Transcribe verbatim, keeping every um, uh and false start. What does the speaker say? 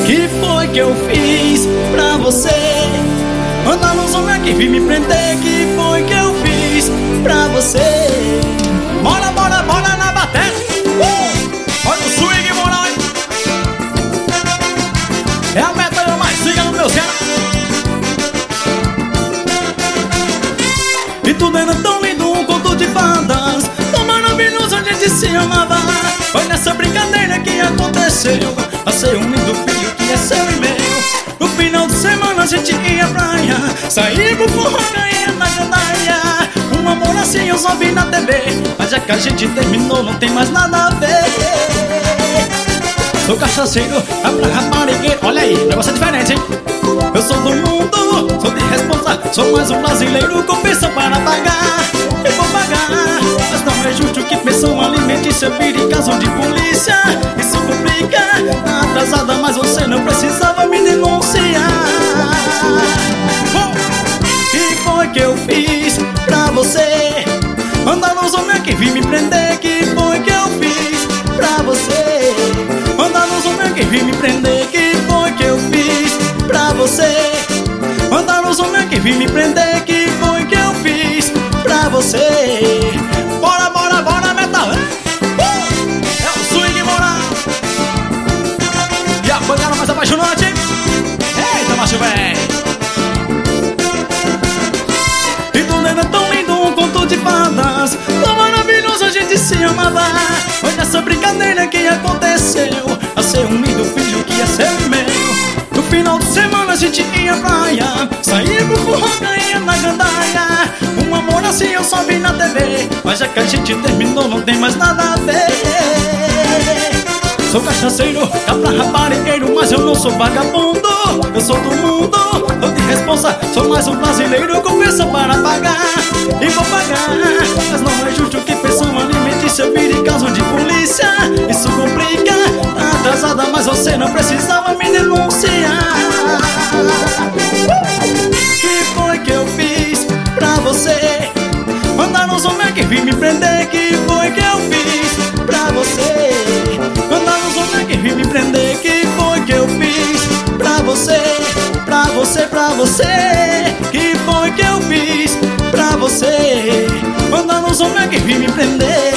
Que foi que eu fiz pra você? Anda nos homens que vim me prender. Que foi que eu fiz pra você? Bora, bora, bora na bateria. uh! Olha o swing, moral. É a meta mais siga no meu céu. E tudo era tão lindo, um conto de fadas, tão maravilhoso, a gente se amava. Foi nessa brincadeira que aconteceu, nasceu um lindo filho que é seu e meu. No final de semana a gente ia pra praia, saía pro forró, ganhar na gandaia. Um amor assim eu só vi na T V, mas já que a gente terminou não tem mais nada a ver. Sou cachaceiro, é pra raparigueiro. Olha aí, o negócio é diferente, hein? Eu sou do mundo, sou de responsa, sou mais um brasileiro com pensão para pagar. Eu vou pagar, mas não é justo que pensão alimente seu filho em caso de polícia. Isso complica, tá atrasada, mas você não precisava me denunciar. Bom, que foi que eu fiz pra você? Anda nos homens que vim me prender. Que foi que eu fiz pra você? Anda nos homens que vim me prender. Que foi que eu fiz pra você? Anda nos homens que vim me prender. Que foi que eu fiz pra você? Bora, bora, bora, metal. uh! É o swing moral. E a pancada mais apaixonante, hein? Eita, macho véi. E tudo era tão lindo, um conto de fadas, tão maravilhoso, a gente se amava. Foi nessa brincadeira que aconteceu, nasceu um lindo filho que é seu e meu. No final de semana a gente ia pra praia, saía pro forró, ganhar na gandaia. Um amor assim eu só vi na T V, mas já que a gente terminou não tem mais nada a ver. Sou cachaceiro, é pra raparigueiro, mas eu não sou vagabundo. Eu sou do mundo, sou de responsa, sou mais um brasileiro com pensão para pagar. E vou pagar, mas não é justo que pensão alimente seu filho em caso de polícia. Isso complica, tá atrasada, mas você não precisava me denunciar. Que foi que eu fiz pra você? Andar nos homens que vim me prender. Que foi que eu fiz pra você? Andar nos homens que vim me prender. Que foi que eu fiz pra você? Pra você, pra você. Que foi que eu fiz pra você? Andar nos homens que vim me prender.